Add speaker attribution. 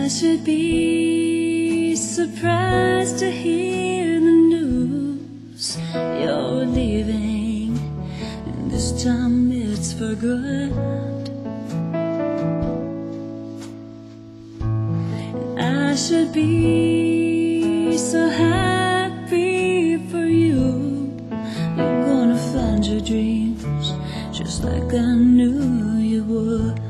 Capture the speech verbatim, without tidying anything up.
Speaker 1: I should be surprised to hear the news you're leaving, and this time it's for good. I should be so happy for you. You're gonna find your dreams just like I knew you would.